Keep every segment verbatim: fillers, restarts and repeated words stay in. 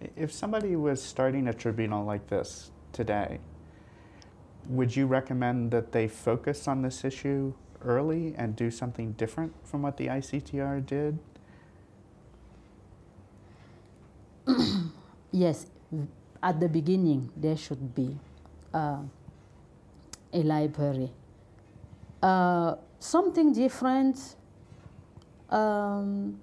If somebody was starting a tribunal like this today, would you recommend that they focus on this issue early and do something different from what the I C T R did? Yes, at the beginning there should be uh, a library. Uh, something different, um,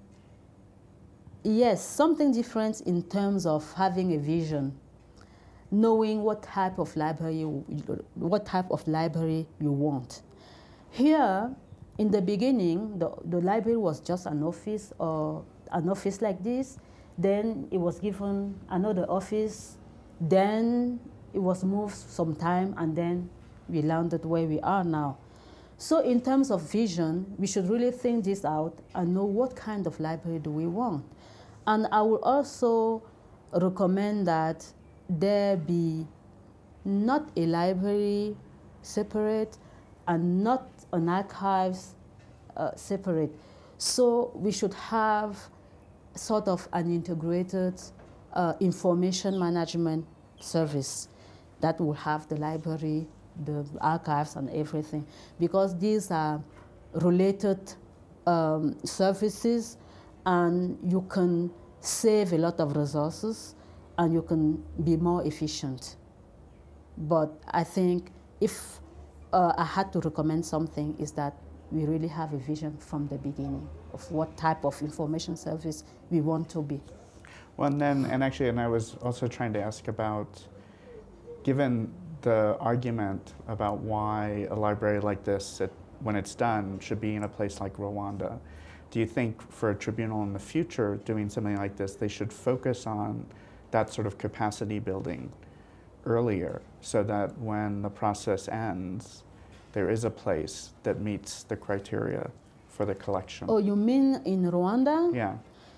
yes, something different in terms of having a vision, knowing what type of library you, what type of library you want. Here, in the beginning, the, the library was just an office or an office like this. Then it was given another office. Then it was moved some time, and then we landed where we are now. So in terms of vision, we should really think this out and know what kind of library do we want. And I would also recommend that there be not a library separate and not an archives uh, separate. So we should have sort of an integrated uh, information management service that will have the library, the archives, and everything, because these are related um, services, and you can save a lot of resources and you can be more efficient. But I think if uh, I had to recommend something, is that we really have a vision from the beginning of what type of information service we want to be. Well, and then, and actually, and I was also trying to ask about, given the argument about why a library like this, it, when it's done, should be in a place like Rwanda, do you think for a tribunal in the future doing something like this, they should focus on that sort of capacity building earlier, so that when the process ends, there is a place that meets the criteria for the collection? Oh, you mean in Rwanda? Yeah.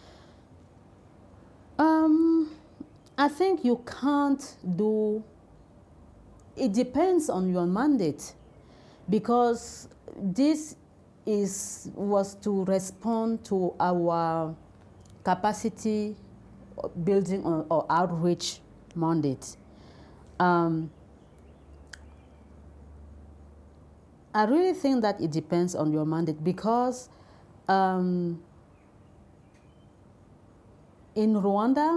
Um, I think you can't do, it depends on your mandate, because this is was to respond to our capacity building or, or outreach mandate. Um, I really think that it depends on your mandate, because um, in Rwanda,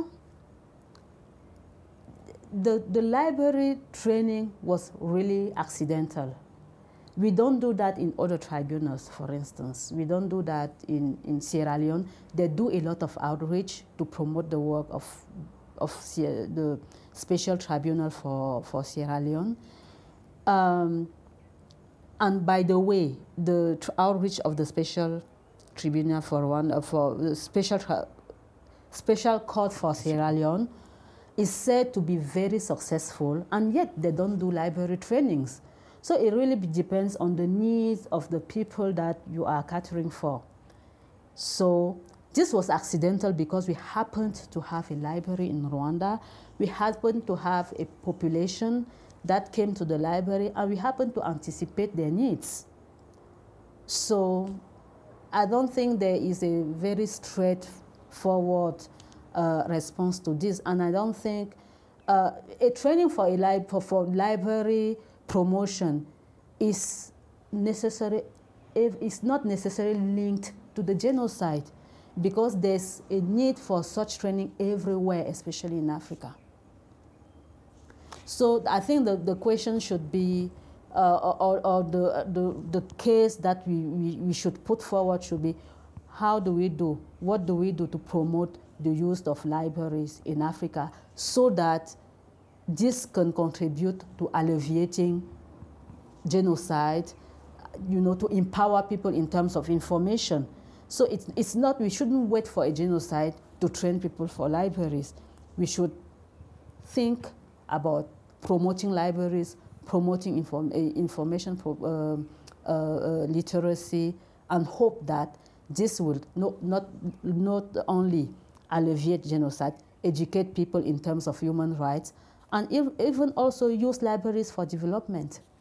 the, the library training was really accidental. We don't do that in other tribunals, for instance. We don't do that in, in Sierra Leone. They do a lot of outreach to promote the work of, of the Special Tribunal for, for Sierra Leone. Um, and by the way, the outreach of the Special Tribunal for one, for the Special, Special Court for Sierra Leone is said to be very successful, and yet they don't do library trainings. So it really depends on the needs of the people that you are catering for. So this was accidental because we happened to have a library in Rwanda. We happened to have a population that came to the library, and we happened to anticipate their needs. So I don't think there is a very straightforward uh, response to this, and I don't think uh, a training for a li for, for library promotion is necessary. It's not necessarily linked to the genocide, because there's a need for such training everywhere, especially in Africa. So I think the, the question should be, uh, or, or the, the, the case that we, we, we should put forward should be, how do we do, what do we do to promote the use of libraries in Africa, so that this can contribute to alleviating genocide, you know, to empower people in terms of information. So it's, it's not, we shouldn't wait for a genocide to train people for libraries. We should think about promoting libraries, promoting inform, uh, information pro, uh, uh, uh, literacy, and hope that this will not, not, not only alleviate genocide, educate people in terms of human rights, and even also use libraries for development.